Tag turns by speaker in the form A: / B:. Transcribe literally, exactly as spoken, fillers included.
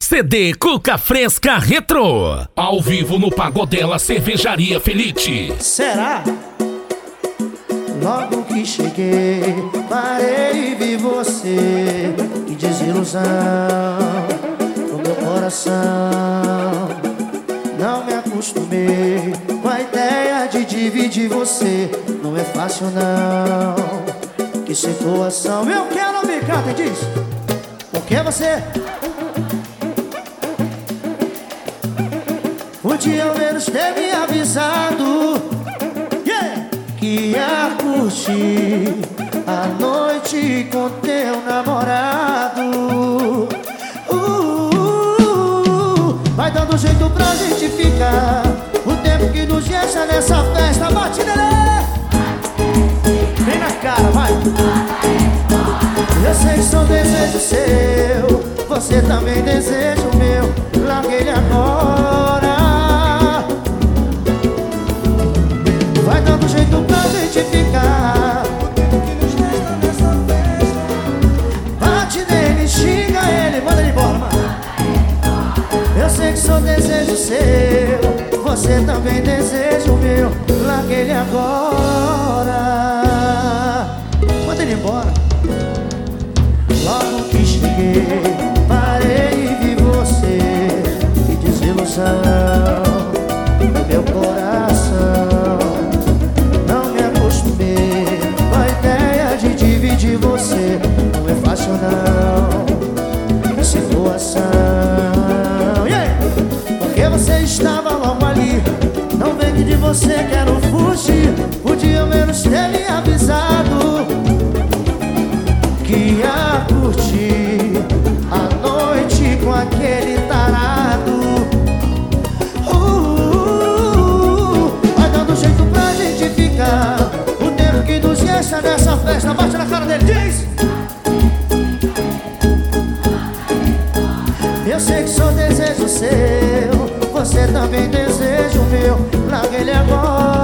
A: C D Cuca Fresca Retro. Ao vivo no Pagodela Cervejaria Felite.
B: Será? Logo que cheguei, parei e vi você. Que desilusão no meu coração. Não me acostumei com a ideia de dividir você. Não é fácil não. Que situação. Eu quero me canta e diz. Por que você podia ao menos ter me avisado, yeah, que ia curtir a noite com teu namorado. uh, uh, uh, Vai dando jeito pra gente ficar. O tempo que nos resta nessa festa. Bate, Lelê! Vem na cara, vai! Eu sei que sou desejo seu, você também deseja o meu. Larguei ele agora. Vai dando jeito pra gente ficar. O tempo que nos resta nessa festa. Bate nele, xinga ele, manda ele embora, mano. Eu sei que sou desejo seu, você também deseja o meu. Larguei ele agora. Manda ele embora. Logo que cheguei, parei e vi você. Que desilusão no meu coração. Não me acostumei com a ideia de dividir você. Não é fácil não. Que situação, yeah! Porque você estava logo ali. Não vem que de você quero fugir. Podia ao menos ter me avisado que ia curtir a noite com aquele tarado. uh, uh, uh, Vai dando jeito pra gente ficar. O tempo que nos resta nessa festa. Bate na cara dele, diz. Eu sei que sou desejo seu, você também deseja o meu. Larga ele agora.